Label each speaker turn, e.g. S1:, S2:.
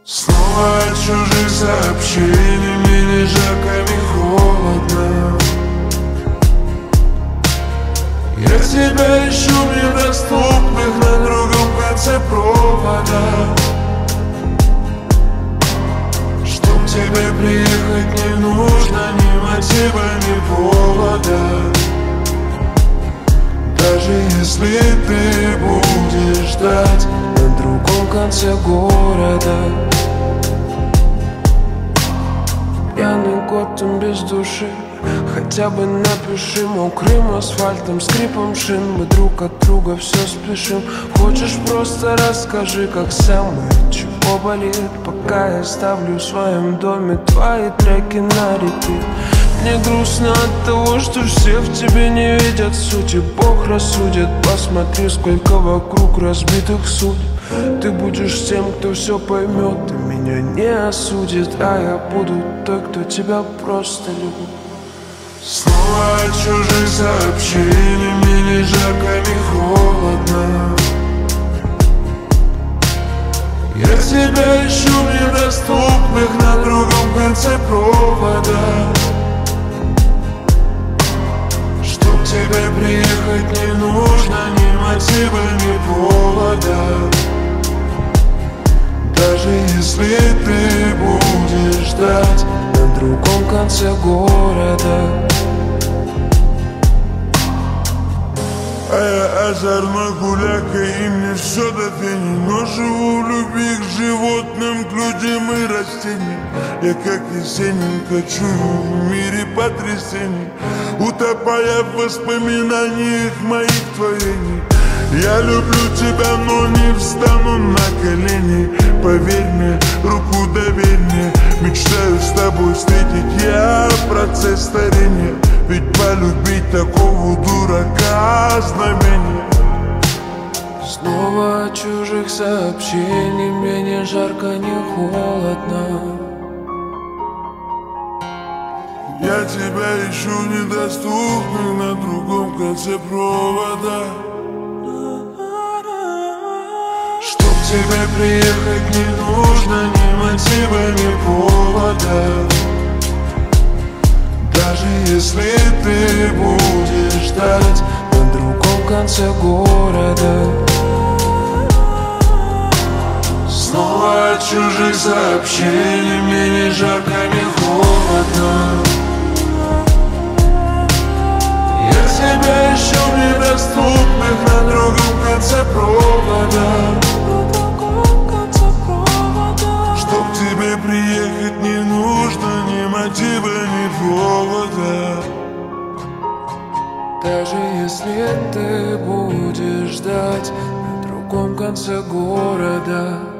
S1: Снова от чужих сообщений, мне жарко, не холодно. Я тебя ищу в недоступных на другом конце провода. Чтоб тебе приехать не нужно ни мотива, ни повода. Даже если ты будешь ждать на другом конце города. Пьяный год, он без души. Хотя бы напиши мокрым асфальтом, скрипом шин. Мы друг от друга все спешим. Хочешь, просто расскажи, как самое, чего болит. Пока я ставлю в своем доме твои треки на репит. Мне грустно от того, что все в тебе не видят сути. Бог рассудит, посмотри, сколько вокруг разбитых судеб. Ты будешь тем, кто все поймет и меня не осудит. А я буду той, кто тебя просто любит. Снова от чужих сообщений, мне не жарко, не холодно. Я тебя ищу в недоступных на другом конце провода. Чтоб тебе приехать не нужно ни мотива, ни повода. Даже если ты будешь ждать на другом конце города.
S2: А я озорной гуляка, и мне все до фени. Но живу в любви к животным, к людям и растениям. Я как Есенин кочую в мире потрясений, утопая в воспоминаниях моих творений. Я люблю тебя, но не встану на колени. Поверь мне, руку доверь мне. Мечтаю с тобой встретить я процесс старения. Ведь полюбить такого дурака знамение.
S1: Снова от чужих сообщений, мне не жарко, не холодно.
S2: Я тебя ищу недоступный на другом конце провода.
S1: Чтоб тебе приехать не нужно ни мотива, ни повода. Даже если ты будешь ждать на другом конце города. Снова от чужих сообщений, мне не жарко, не холодно. Я тебя ищу в недоступных на другом конце провода.
S2: Чтоб тебе приехать не нужно ни мотива, ни повода.
S1: Даже если ты будешь ждать на другом конце города.